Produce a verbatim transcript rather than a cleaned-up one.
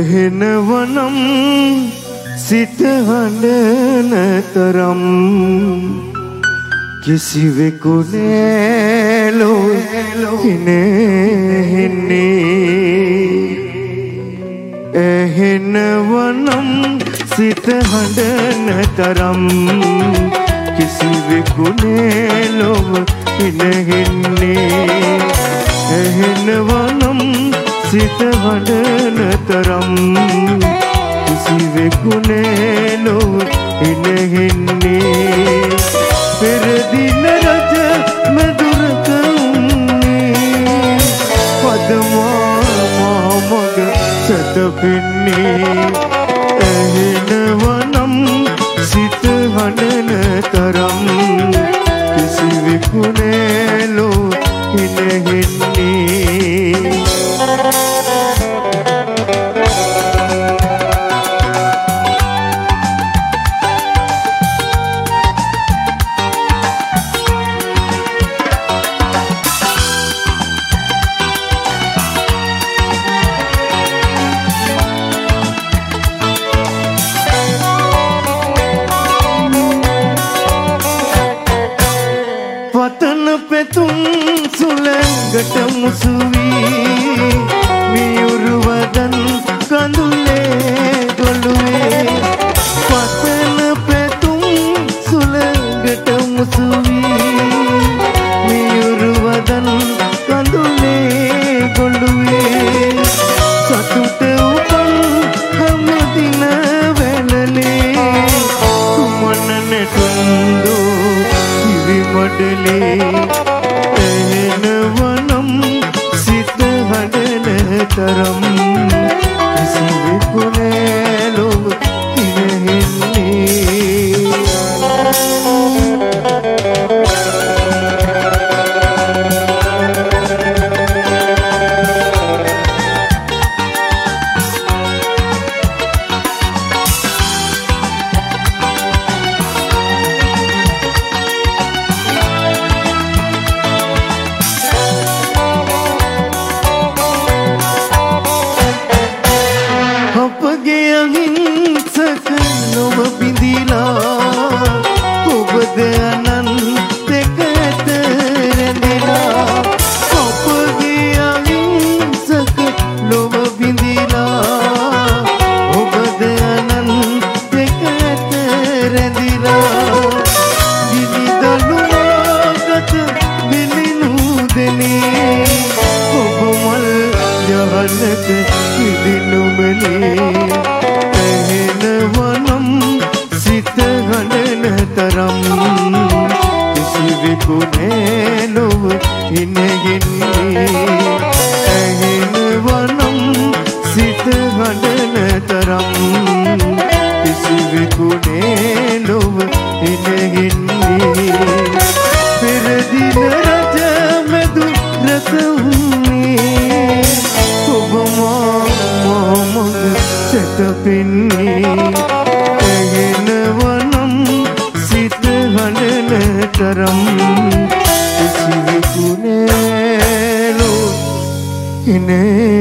එහෙනවනම් සිත හඬන තරම් කිසිවෙකු නෑ ලෝකෙන්නේ. එහෙනවනම් සිත හඬන තරම් කිසිවෙකු නෑ ලෝකෙන්නේ. එහෙනවනම් සිත හඬන තරම් කිසිවෙකු නෑ ලෝකෙන්නේ. පෙර දින රජ මధుරක උන්නේ පදමා මග සැතපෙන්නේ. එහෙනවනම් සිත හඬන තරම් කිසිවෙකු නෑ ලෝකෙන්නේ. පතන පෙතුම් සුළඟට මුසු වී මියුරුවදන් කඳුලේ ගොළුවේ. පතන පෙතුම් සුළඟට මුසු වී මියුරුවදන් කඳුලේ ගොළුවේ. සතුට උපන් හැමදින වැළලේ කුමන නැටුම්දෝ මඩලේ. එහෙනවනම් සිත හඬන තරම් කිසිවෙකු නෑ ලෝකෙන්නේ. අපගේ අහිංසක නොව බිඳිලා ඔබද අනන්තක ඇත රැඳිලා. අපගේ අහිංසක නොව බිඳිලා ඔබද අනන්තක ඇත රැඳිලා. දිලිදලුවාගත බිලිනුදනේ ඔබ මල් යහනක ඉදිනුමනේ. එහෙනවනම් සිත හඬන තරම් කිසිවෙකු නෑ ලෝකෙන්නේ. එහෙනවනම් සිත හඬන තරම් කිසිවෙකු නෑ ලෝකෙන්නේ. පෙර දින රජ මధుරක උන්නේ ඔබ මග සැතපෙන්නේ. එහෙනවනම් සිත හඬන තරම් කිසිවෙකු නෑ ලෝකෙන්නේ.